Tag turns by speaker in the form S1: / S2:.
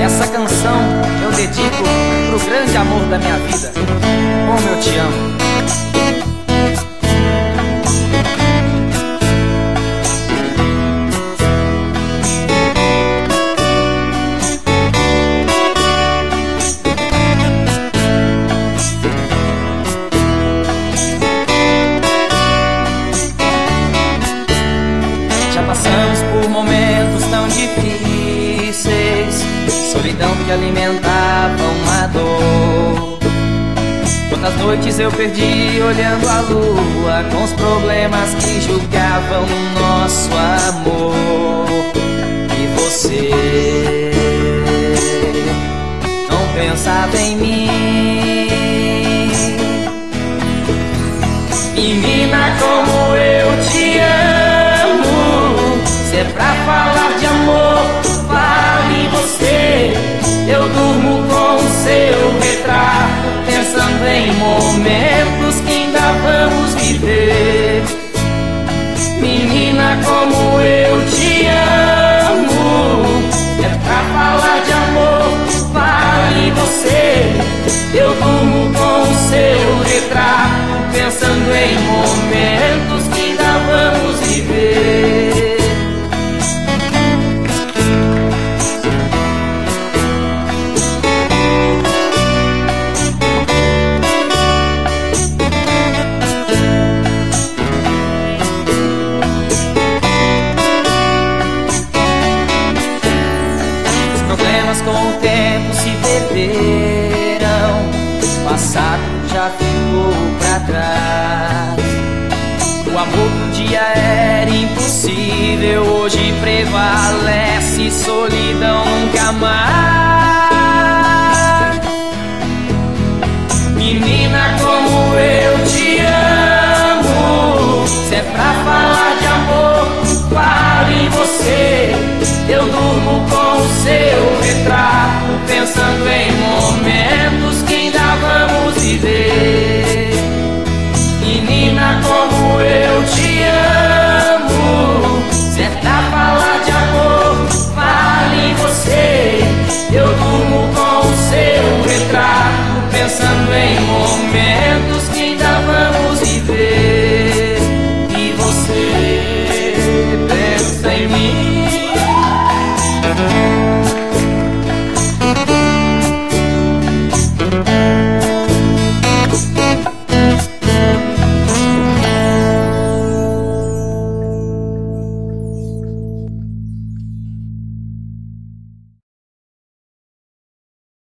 S1: Essa canção eu dedico pro grande amor da minha vida. Como eu te amo. Já passamos por momentos tão difíceis, solidão que alimentava uma dor. Quantas noites eu perdi olhando a lua, com os problemas que julgavam o nosso amor. E você não pensava em mim. Menina, como eu te amo. Se é pra falar de amor, fale em você. Eu durmo com o seu retrato, pensando em momentos que ainda vamos viver. Menina, como eu te amo. É pra falar de amor, fale em você. Eu durmo com o seu retrato, pensando em momentos que ainda vamos viver. Com o tempo se perderam, o passado já ficou pra trás. O amor que um dia era impossível, hoje prevalece, solidão nunca mais.